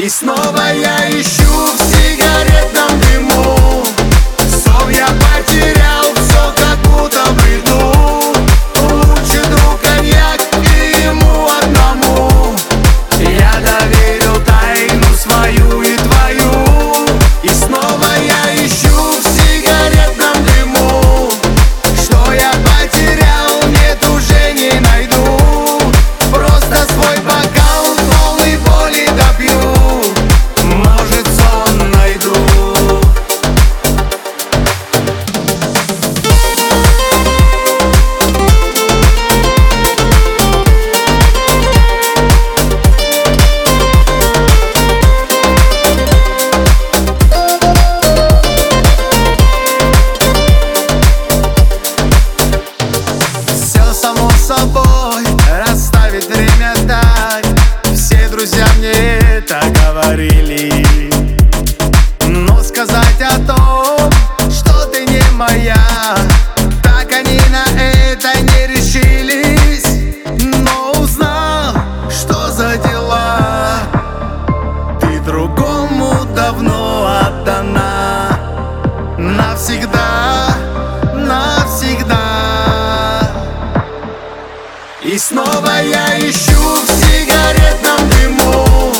И снова я ищу в сигаретном дыму. Сон я потерял, все как будто в бреду. Лучший друг коньяк и ему одному я доверил тайну свою и твою. И снова я ищу в сигаретном дыму. Что я потерял, нет, уже не найду. Просто свой бокал полный боли допью. Может, сон найду. Все само собой, расставить время так. Все друзья мне это говорили. Но сказать о том, что ты не моя, так они на это не решились. Но узнал, что за дела, ты другому давно отдана. Навсегда, навсегда. И снова я ищу в сигаретном дыму.